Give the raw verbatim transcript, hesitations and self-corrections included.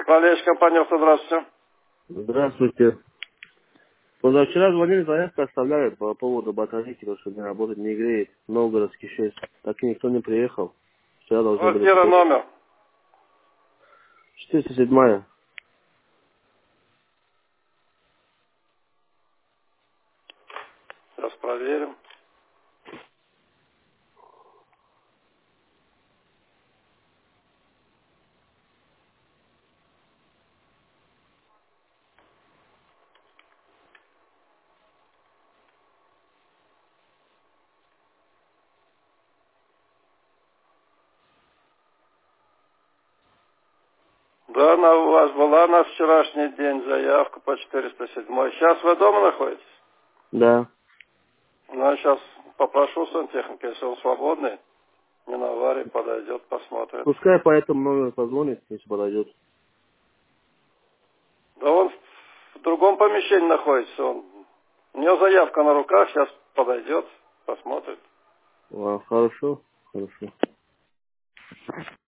Управляющая компания «Авто», здравствуйте. Здравствуйте. Позавчера звонили, заявку оставляли по поводу батарейки, потому что не работает, не греет. Новгородский шесть. Так и никто не приехал. Вчера должны были Квартира, приехать. номер. четыреста седьмая. Сейчас проверим. Да, она у вас была на вчерашний день заявка по четыреста седьмой. Сейчас вы дома находитесь? Да. Ну, я сейчас попрошу сантехника, если он свободный, не на аварии, подойдет, посмотрит. Пускай по этому номеру позвонит, если подойдет. Да он в другом помещении находится. Он. У него заявка на руках, сейчас подойдет, посмотрит. А, хорошо, хорошо.